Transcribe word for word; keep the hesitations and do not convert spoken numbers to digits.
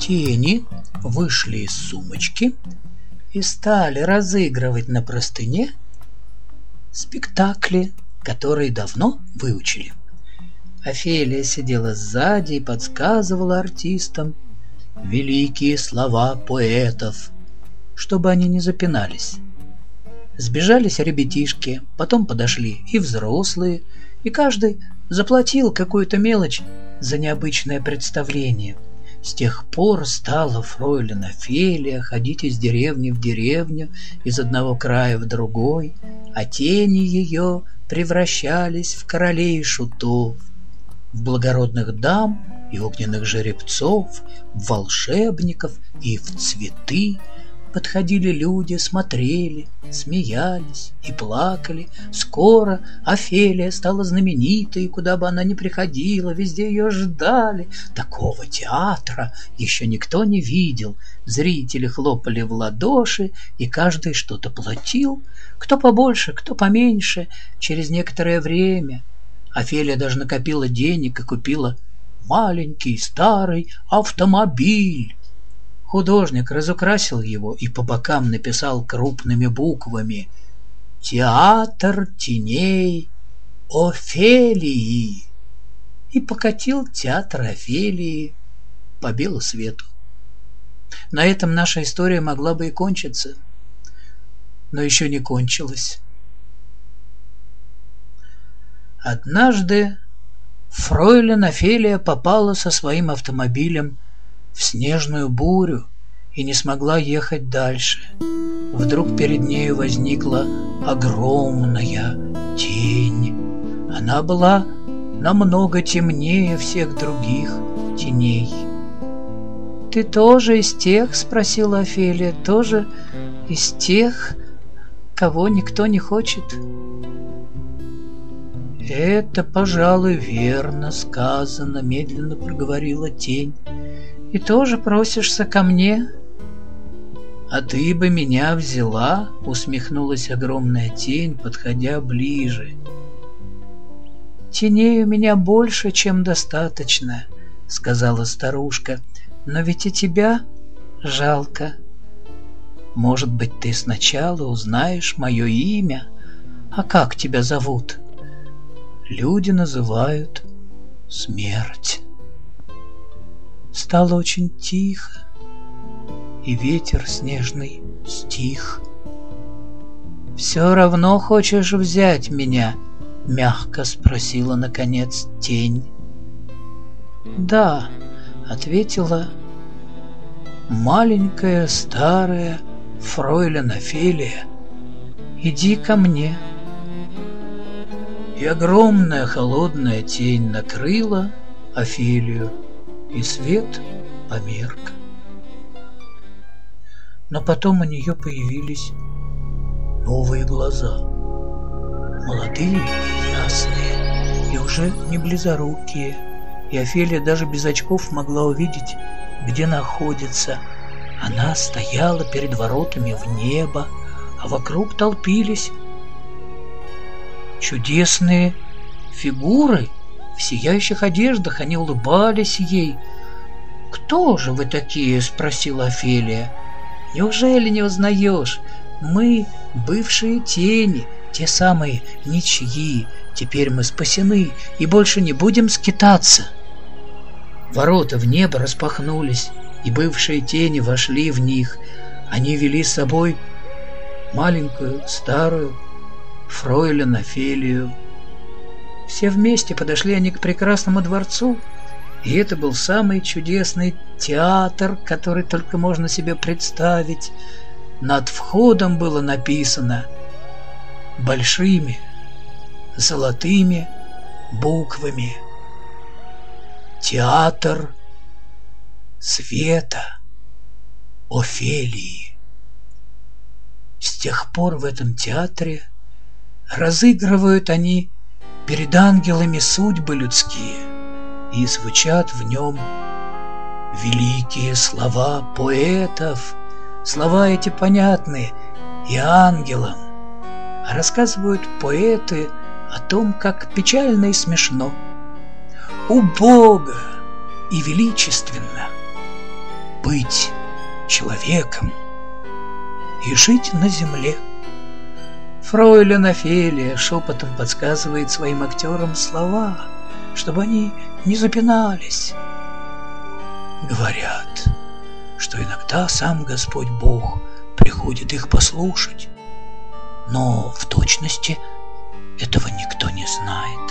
Тени вышли из сумочки и стали разыгрывать на простыне спектакли, которые давно выучили. Офелия сидела сзади и подсказывала артистам великие слова поэтов, чтобы они не запинались. Сбежались ребятишки, потом подошли и взрослые, и каждый заплатил какую-то мелочь за необычное представление. С тех пор стала фройлен Офелия ходить из деревни в деревню, из одного края в другой, а тени ее превращались в королей и шутов, в благородных дам и огненных жеребцов, в волшебников и в цветы. Подходили люди, смотрели, смеялись и плакали. Скоро Офелия стала знаменитой, и куда бы она ни приходила, везде ее ждали. Такого театра еще никто не видел. Зрители хлопали в ладоши, и каждый что-то платил. Кто побольше, кто поменьше. Через некоторое время Офелия даже накопила денег и купила маленький старый автомобиль. Художник разукрасил его и по бокам написал крупными буквами «Театр теней Офелии» и покатил театр Офелии по белу свету. На этом наша история могла бы и кончиться, но еще не кончилась. Однажды фройлен Офелия попала со своим автомобилем в снежную бурю и не смогла ехать дальше. Вдруг перед нею возникла огромная тень. Она была намного темнее всех других теней. «Ты тоже из тех?» — спросила Офелия. «Тоже из тех, кого никто не хочет?» «Это, пожалуй, верно сказано», — медленно проговорила тень. «И тоже просишься ко мне?» «А ты бы меня взяла?» — усмехнулась огромная тень, подходя ближе. «Теней у меня больше, чем достаточно», — сказала старушка. «Но ведь и тебя жалко. Может быть, ты сначала узнаешь мое имя? А как тебя зовут?» «Люди называют Смерть». Стало очень тихо, и ветер снежный стих. «Все равно хочешь взять меня?» — мягко спросила, наконец, тень. «Да», — ответила маленькая старая фройлен Офелия. «Иди ко мне». И огромная холодная тень накрыла Офелию, и свет померк. Но потом у нее появились новые глаза, молодые и ясные, и уже не близорукие, и Офелия даже без очков могла увидеть, где находится. Она стояла перед воротами в небо, а вокруг толпились чудесные фигуры. В сияющих одеждах они улыбались ей. «Кто же вы такие?» — спросила Офелия. «Неужели не узнаешь? Мы бывшие тени, те самые ничьи. Теперь мы спасены и больше не будем скитаться». Ворота в небо распахнулись, и бывшие тени вошли в них. Они вели с собой маленькую старую фройлен Офелию. Все вместе подошли они к прекрасному дворцу, и это был самый чудесный театр, который только можно себе представить. Над входом было написано большими золотыми буквами: «Театр света Офелии». С тех пор в этом театре разыгрывают они перед ангелами судьбы людские, и звучат в нем великие слова поэтов. Слова эти понятны и ангелам. Рассказывают поэты о том, как печально и смешно, убого и величественно быть человеком и жить на земле. Фройлен Офелия шепотом подсказывает своим актерам слова, чтобы они не запинались. Говорят, что иногда сам Господь Бог приходит их послушать, но в точности этого никто не знает.